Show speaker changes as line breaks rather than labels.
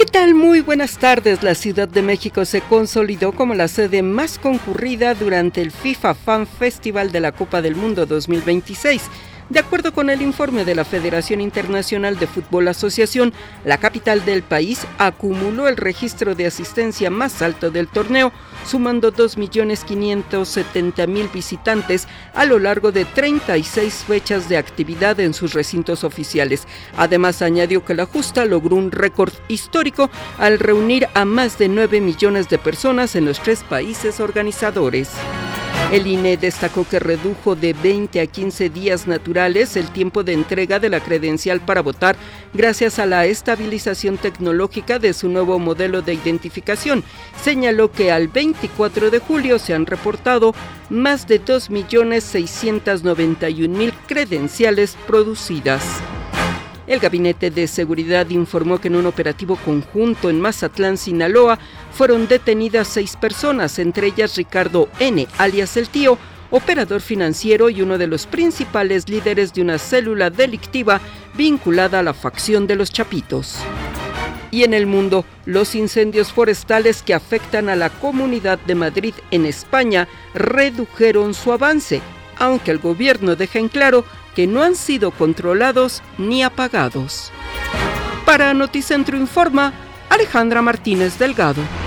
¿Qué tal? Muy buenas tardes. La Ciudad de México se consolidó como la sede más concurrida durante el FIFA Fan Festival de la Copa del Mundo 2026. De acuerdo con el informe de la Federación Internacional de Fútbol Asociación, la capital del país acumuló el registro de asistencia más alto del torneo, sumando 2.570.000 visitantes a lo largo de 36 fechas de actividad en sus recintos oficiales. Además, añadió que la justa logró un récord histórico al reunir a más de 9 millones de personas en los 3 países organizadores. El INE destacó que redujo de 20 a 15 días naturales el tiempo de entrega de la credencial para votar gracias a la estabilización tecnológica de su nuevo modelo de identificación. Señaló que al 24 de julio se han reportado más de 2.691.000 credenciales producidas. El Gabinete de Seguridad informó que en un operativo conjunto en Mazatlán, Sinaloa, fueron detenidas 6 personas, entre ellas Ricardo N., alias El Tío, operador financiero y uno de los principales líderes de una célula delictiva vinculada a la facción de los Chapitos. Y en el mundo, los incendios forestales que afectan a la Comunidad de Madrid en España redujeron su avance, aunque el gobierno deja en claro que no han sido controlados ni apagados. Para Noticentro Informa, Alejandra Martínez Delgado.